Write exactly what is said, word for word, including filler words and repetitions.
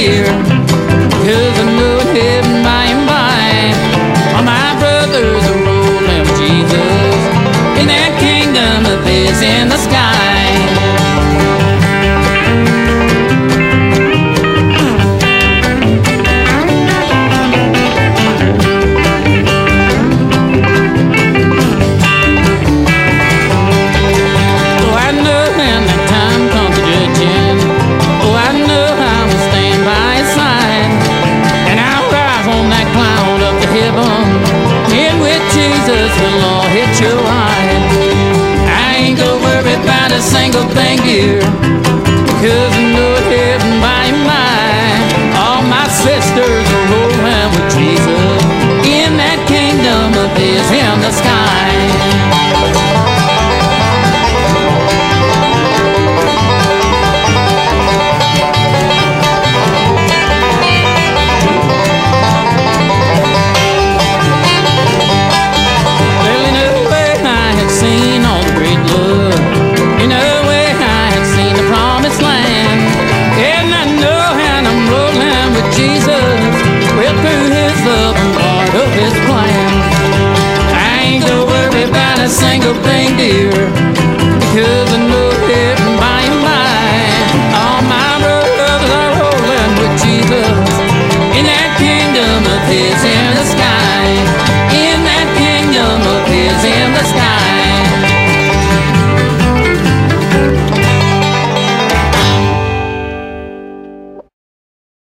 dear, 'cause I know in heaven by and by, all my brothers are rolling with Jesus in that kingdom of his in the sky. A single thing, dear, 'cause I know in heaven by and by, all my sisters are rolling with Jesus in that kingdom of his in the sky. Well, in a way I had seen all the great love, in a way I had seen the promised land, and I know and I'm rolling with Jesus, well, through his love I'm part of his plan. I ain't gonna worry about a single thing, dear, because I know